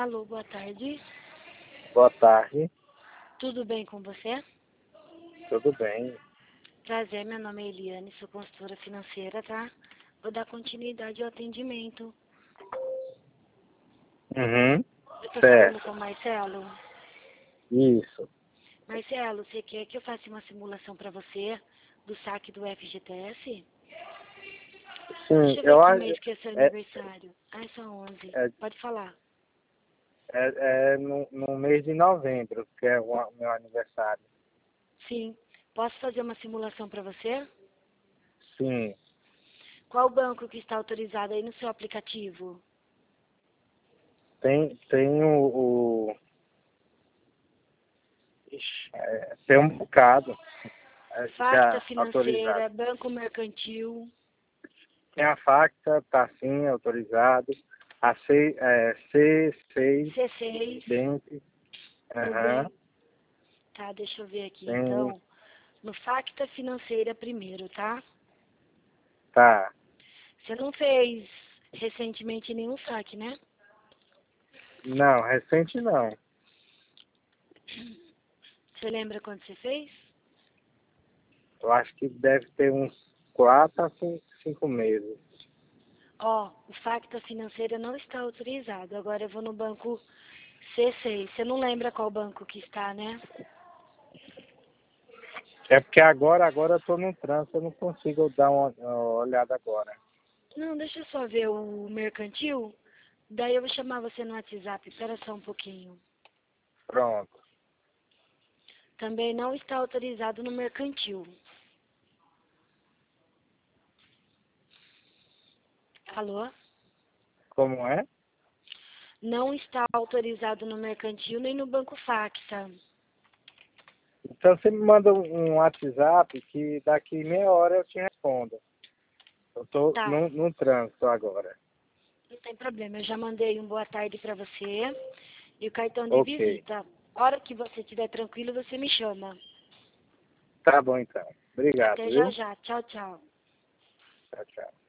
Alô, boa tarde. Boa tarde, Tudo bem com você? tudo bem? Prazer, meu nome é Eliane, sou consultora financeira, tá? Vou dar continuidade ao atendimento. Uhum, Eu tô falando certo, com o Marcelo. isso. Marcelo, você quer que eu faça uma simulação para você do saque do FGTS? Sim, Deixa eu ver eu que acho, mês que é seu é, aniversário. Ah, é só 11. é, Pode falar. é no mês de novembro, que é o meu aniversário. Sim. Posso fazer uma simulação para você? Sim, Qual banco que está autorizado aí no seu aplicativo? tem tem um bocado Facta já autorizado. Financeira, Banco Mercantil, Tem a Facta, tá sim, autorizado. A C6, C6, Dente, aham, Nubank. Tá, deixa eu ver aqui. tem, Então, no Facta Financeira primeiro, tá? tá. Você não fez recentemente nenhum saque, né? Não, recente não. Você lembra quando você fez? Eu acho que deve ter uns 4 a 5 meses. Ó, o Facta Financeira não está autorizado. Agora eu vou no banco C6. Você não lembra qual banco que está, né? É porque agora eu tô no trânsito, eu não consigo dar uma olhada agora. Não, deixa eu só ver o mercantil. Daí eu vou chamar você no WhatsApp. Espera só um pouquinho. Pronto. Também não está autorizado no mercantil. Alô? Como é? Não está autorizado no mercantil nem no banco Facta. Então você me manda um WhatsApp que daqui meia hora eu te respondo. Eu tô Tá, no trânsito agora. não tem problema. Eu já mandei um boa tarde para você e o cartão de Ok. visita. Hora que você estiver tranquilo, você me chama. Tá bom então. Obrigado, Até já viu? já. Tchau, tchau. Tchau, tchau.